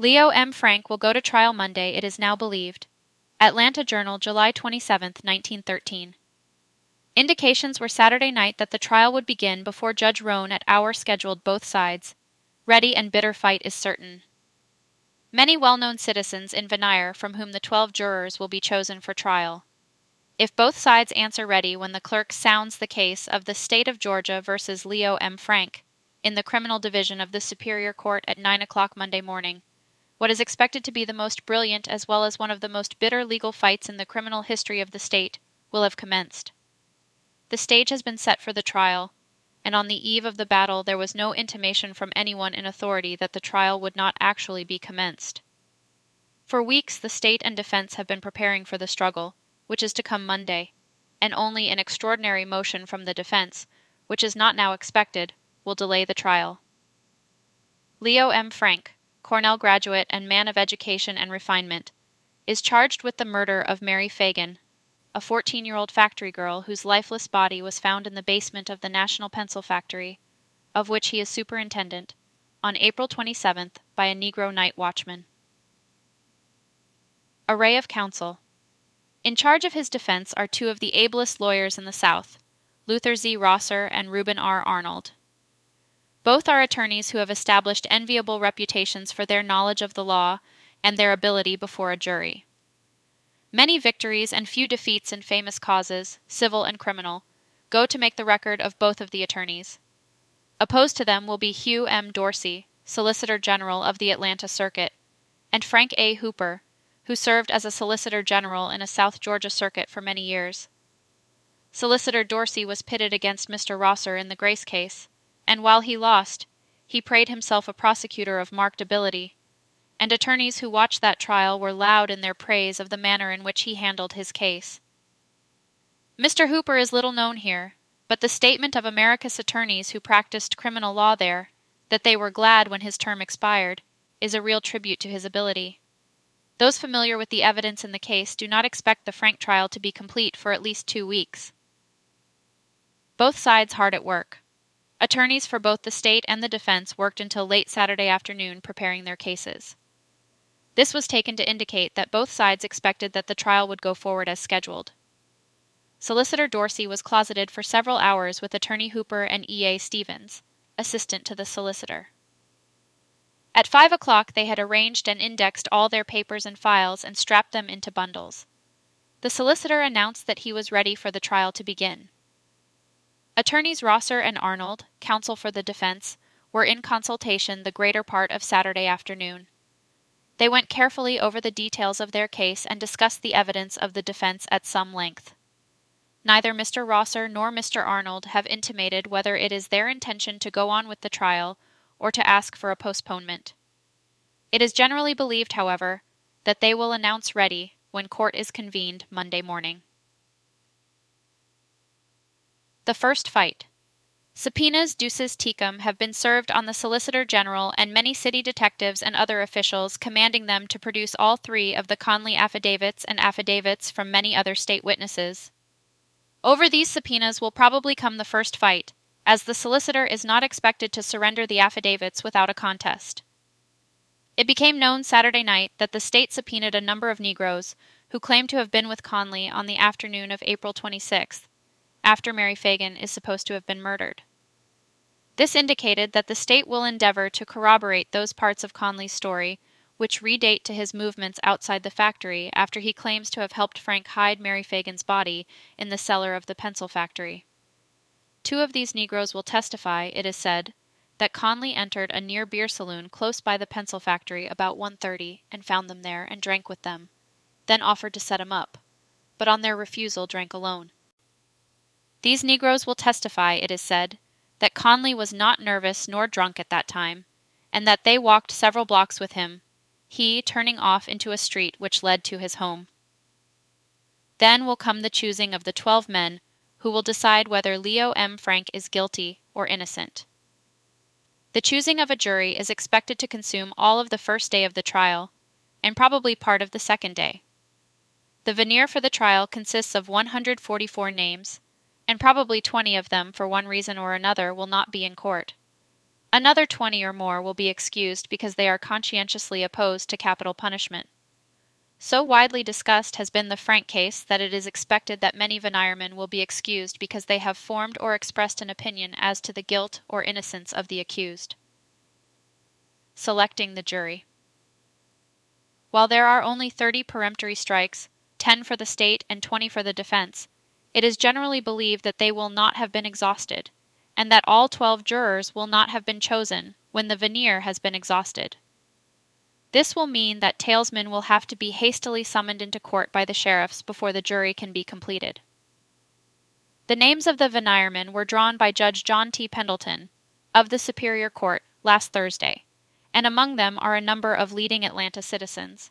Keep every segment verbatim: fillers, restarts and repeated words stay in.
Leo M. Frank will go to trial Monday, it is now believed. Atlanta Journal, July twenty-seventh, nineteen thirteen. Indications were Saturday night that the trial would begin before Judge Roan at hour scheduled both sides. Ready and bitter fight is certain. Many well-known citizens in Veneer from whom the twelve jurors will be chosen for trial. If both sides answer ready when the clerk sounds the case of the State of Georgia versus Leo M. Frank in the Criminal Division of the Superior Court at nine o'clock Monday morning, what is expected to be the most brilliant as well as one of the most bitter legal fights in the criminal history of the state will have commenced. The stage has been set for the trial, and on the eve of the battle there was no intimation from anyone in authority that the trial would not actually be commenced. For weeks the state and defense have been preparing for the struggle, which is to come Monday, and only an extraordinary motion from the defense, which is not now expected, will delay the trial. Leo M. Frank, Cornell graduate and man of education and refinement, is charged with the murder of Mary Fagan, a fourteen-year-old factory girl whose lifeless body was found in the basement of the National Pencil Factory, of which he is superintendent, on April twenty-seventh by a Negro night watchman. Array of counsel. In charge of his defense are two of the ablest lawyers in the South, Luther Z. Rosser and Reuben R. Arnold. Both are attorneys who have established enviable reputations for their knowledge of the law and their ability before a jury. Many victories and few defeats in famous causes, civil and criminal, go to make the record of both of the attorneys. Opposed to them will be Hugh M. Dorsey, Solicitor General of the Atlanta Circuit, and Frank A. Hooper, who served as a Solicitor General in a South Georgia circuit for many years. Solicitor Dorsey was pitted against Mister Rosser in the Grace case, and while he lost, he prayed himself a prosecutor of marked ability, and attorneys who watched that trial were loud in their praise of the manner in which he handled his case. Mister Hooper is little known here, but the statement of America's attorneys who practiced criminal law there, that they were glad when his term expired, is a real tribute to his ability. Those familiar with the evidence in the case do not expect the Frank trial to be complete for at least two weeks. Both sides hard at work. Attorneys for both the state and the defense worked until late Saturday afternoon preparing their cases. This was taken to indicate that both sides expected that the trial would go forward as scheduled. Solicitor Dorsey was closeted for several hours with Attorney Hooper and E A Stevens, assistant to the solicitor. At five o'clock they had arranged and indexed all their papers and files and strapped them into bundles. The solicitor announced that he was ready for the trial to begin. Attorneys Rosser and Arnold, counsel for the defense, were in consultation the greater part of Saturday afternoon. They went carefully over the details of their case and discussed the evidence of the defense at some length. Neither Mister Rosser nor Mister Arnold have intimated whether it is their intention to go on with the trial or to ask for a postponement. It is generally believed, however, that they will announce ready when court is convened Monday morning. The first fight. Subpoenas duces tecum have been served on the Solicitor General and many city detectives and other officials, commanding them to produce all three of the Conley affidavits and affidavits from many other state witnesses. Over these subpoenas will probably come the first fight, as the solicitor is not expected to surrender the affidavits without a contest. It became known Saturday night that the state subpoenaed a number of Negroes who claimed to have been with Conley on the afternoon of April twenty-sixth, after Mary Fagan is supposed to have been murdered. This indicated that the state will endeavor to corroborate those parts of Conley's story which redate to his movements outside the factory after he claims to have helped Frank hide Mary Fagan's body in the cellar of the pencil factory. Two of these Negroes will testify, it is said, that Conley entered a near beer saloon close by the pencil factory about one thirty and found them there and drank with them, then offered to set him up, but on their refusal drank alone. These Negroes will testify, it is said, that Conley was not nervous nor drunk at that time, and that they walked several blocks with him, he turning off into a street which led to his home. Then will come the choosing of the twelve men who will decide whether Leo M. Frank is guilty or innocent. The choosing of a jury is expected to consume all of the first day of the trial, and probably part of the second day. The veneer for the trial consists of one hundred forty-four names, and probably twenty of them, for one reason or another, will not be in court. Another twenty or more will be excused because they are conscientiously opposed to capital punishment. So widely discussed has been the Frank case that it is expected that many veneermen will be excused because they have formed or expressed an opinion as to the guilt or innocence of the accused. Selecting the jury. While there are only thirty peremptory strikes, ten for the state and twenty for the defense, it is generally believed that they will not have been exhausted, and that all twelve jurors will not have been chosen when the veneer has been exhausted. This will mean that talesmen will have to be hastily summoned into court by the sheriffs before the jury can be completed. The names of the veneermen were drawn by Judge John T. Pendleton, of the Superior Court, last Thursday, and among them are a number of leading Atlanta citizens.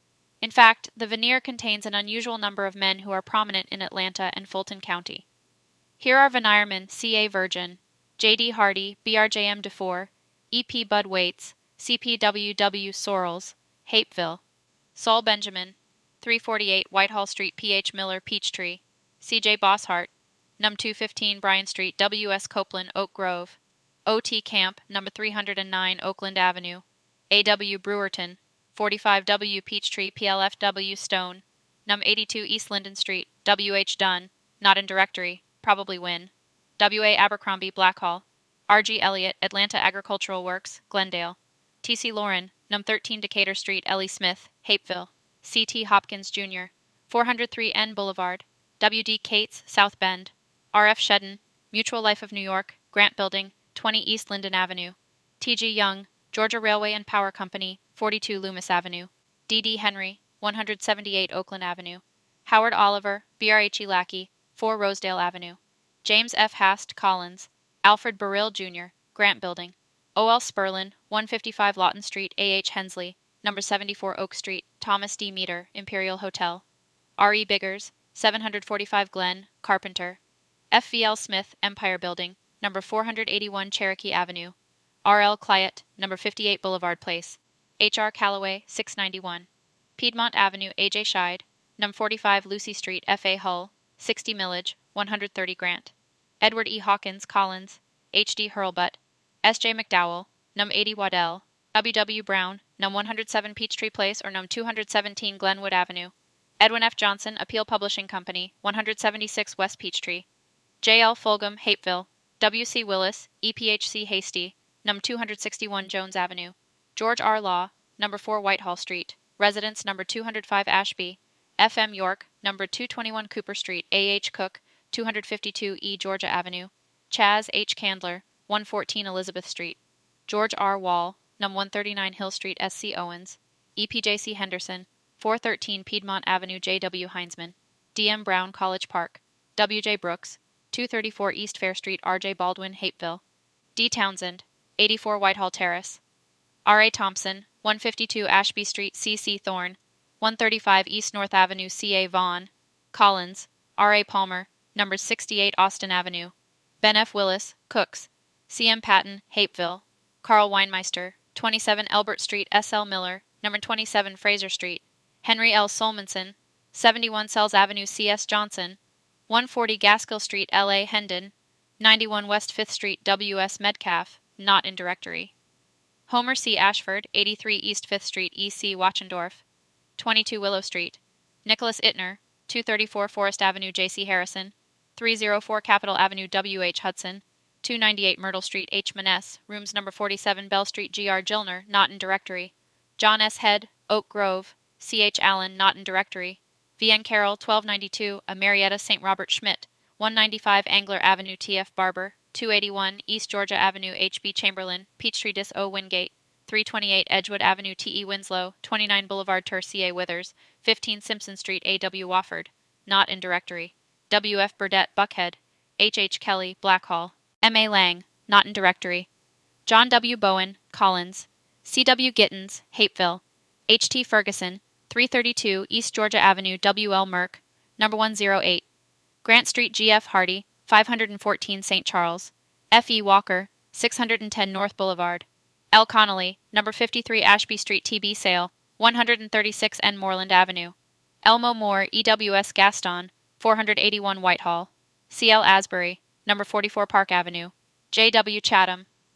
In fact, the veneer contains an unusual number of men who are prominent in Atlanta and Fulton County. Here are veneermen C A Virgin, J D Hardy, B R J M DeFore, E P Bud Waits, C P W W Sorrells, Hapeville, Saul Benjamin, three forty-eight Whitehall Street P H Miller Peachtree, C J Bosshart, Number two fifteen Bryan Street W S Copeland Oak Grove, O T Camp, Number three hundred nine Oakland Avenue, A W Brewerton, forty-five W Peachtree P L F W Stone, Number eighty-two East Linden Street W H Dunn, not in directory, probably win, W A Abercrombie Blackhall, R G Elliott Atlanta Agricultural Works, Glendale, T C Lauren, Number thirteen Decatur Street Ellie Smith, Hapeville, C T Hopkins Junior, four oh three N Boulevard, W D Cates, South Bend, R F Shedden, Mutual Life of New York, Grant Building, twenty East Linden Avenue, T G Young, Georgia Railway and Power Company, forty-two Loomis Avenue, D D Henry, one seventy-eight Oakland Avenue, Howard Oliver, B R H E Lackey, four Rosedale Avenue, James F. Hast Collins, Alfred Burrill Junior, Grant Building, O L Sperlin, one fifty-five Lawton Street A H Hensley, Number seventy-four Oak Street, Thomas D. Meter, Imperial Hotel, R E Biggers, seven forty-five Glen, Carpenter, F V L Smith, Empire Building, Number four eighty-one Cherokee Avenue, R L Clyett, Number fifty-eight Boulevard Place, H R Calloway, six ninety-one, Piedmont Avenue A J Scheid, Number forty-five Lucy Street F A Hull, sixty Millage, one thirty Grant, Edward E. Hawkins Collins, H D Hurlbutt, S J McDowell, Number eighty Waddell, W W Brown, Number one oh seven Peachtree Place or Number two seventeen Glenwood Avenue, Edwin F. Johnson, Appeal Publishing Company, one seventy-six West Peachtree, J L Fulgham, Hapeville, W C Willis, E P H C Hasty, Number two sixty-one Jones Avenue, George R. Law, Number four Whitehall Street, Residence Number two oh five Ashby, F M York, Number two twenty-one Cooper Street, A H Cook, two fifty-two E Georgia Avenue, Chaz H. Candler, one fourteen Elizabeth Street, George R. Wall, Number one thirty-nine Hill Street S C Owens, E P J C Henderson, four thirteen Piedmont Avenue J W Heinzman, D M Brown College Park, W J Brooks, two thirty-four East Fair Street R J Baldwin Hapeville, D Townsend, eighty-four Whitehall Terrace, R A Thompson, one fifty-two Ashby Street C C Thorne, one thirty-five East North Avenue C A Vaughn, Collins, R A Palmer, Number sixty-eight Austin Avenue, Ben F. Willis, Cooks, C M Patton, Hapeville, Carl Weinmeister, twenty-seven Elbert Street S L Miller, Number twenty-seven Fraser Street, Henry L. Solmonson, seventy-one Sells Avenue C S Johnson, one forty Gaskill Street L A Hendon, ninety-one West fifth Street W S Metcalf, not in directory, Homer C. Ashford, eighty-three East fifth Street E C Wachendorf, twenty-two Willow Street, Nicholas Ittner, two thirty-four Forest Avenue J C Harrison, three oh four Capitol Avenue W H Hudson, two ninety-eight Myrtle Street H. Maness, rooms Number forty-seven Bell Street G R Gilner, not in directory, John S. Head, Oak Grove, C H. Allen, not in directory, V N Carroll, twelve ninety-two, a Marietta Saint Robert Schmidt, one ninety-five Angler Avenue T F Barber, two eighty-one East Georgia Avenue H B Chamberlain, Peachtree Dis O Wingate, three twenty-eight Edgewood Avenue T E Winslow, twenty-nine Boulevard Tur C A Withers, fifteen Simpson Street A W Wofford, not in directory, W F Burdett Buckhead, H H Kelly Blackhall, M A Lang, not in directory, John W. Bowen, Collins, C W Gittens, Hapeville, H T Ferguson, three thirty-two East Georgia Avenue W L Merck, Number one oh eight, Grant Street G F Hardy, five fourteen Saint Charles, F E Walker, six ten North Boulevard, L. Connolly, Number fifty-three Ashby Street T B Sale, one thirty-six N Moreland Avenue, Elmo Moore E W S Gaston, four eighty-one Whitehall, C L Asbury, Number forty-four Park Avenue, J W Chatham,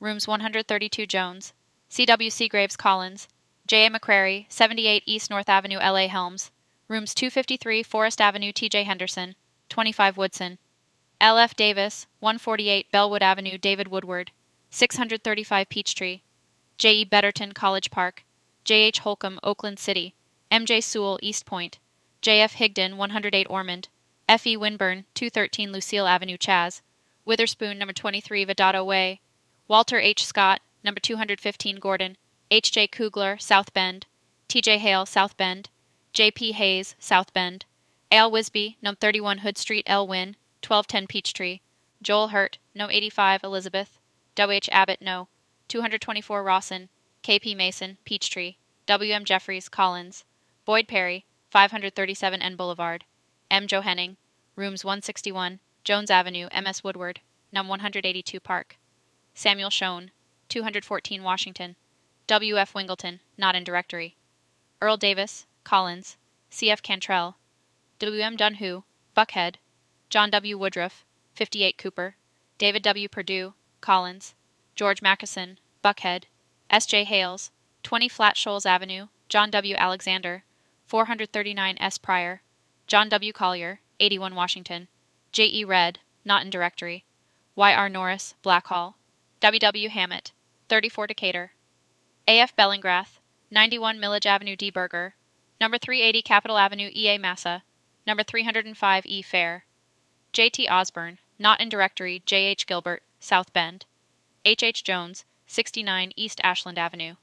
rooms one thirty-two Jones, C W Seagraves Collins, J A McCrary, seventy-eight East North Avenue L A Helms, rooms two fifty-three Forest Avenue T J Henderson, twenty-five Woodson, L F Davis, one forty-eight Bellwood Avenue David Woodward, six thirty-five Peachtree, J E Betterton College Park, J H Holcomb Oakland City, M J Sewell East Point, J F Higdon one oh eight Ormond, F E Winburn two thirteen Lucille Avenue Chaz, Witherspoon number twenty-three Vedado Way, Walter H. Scott number two fifteen Gordon, H J Kugler South Bend, T J Hale South Bend, J P Hayes South Bend, Al Wisby number thirty-one Hood Street Elwyn, twelve ten Peachtree, Joel Hurt no eighty-five Elizabeth, W H Abbott no, two twenty-four Rawson, K P Mason Peachtree, W M Jeffries Collins, Boyd Perry five thirty-seven N Boulevard, M. Joe Henning, rooms one sixty-one, Jones Avenue, M S Woodward, num one eighty-two Park, Samuel Schoen, two fourteen Washington, W. F. Wingleton, not in directory, Earl Davis, Collins, C. F. Cantrell, W. M. Dunhu, Buckhead, John W. Woodruff, fifty-eight Cooper, David W. Perdue, Collins, George Mackison, Buckhead, S. J. Hales, twenty Flat Shoals Avenue, John W. Alexander, four thirty-nine S. Pryor, John W. Collier, eighty-one Washington, J. E. Red, not in directory, Y. R. Norris, Blackhall, W. W. Hammett, thirty-four Decatur, A. F. Bellingrath, ninety-one Millage Avenue D. Berger, number three eighty Capitol Avenue E. A. Massa, number three oh five E. Fair, J. T. Osborne, not in directory, J. H. Gilbert, South Bend, H. H. Jones, sixty-nine East Ashland Avenue,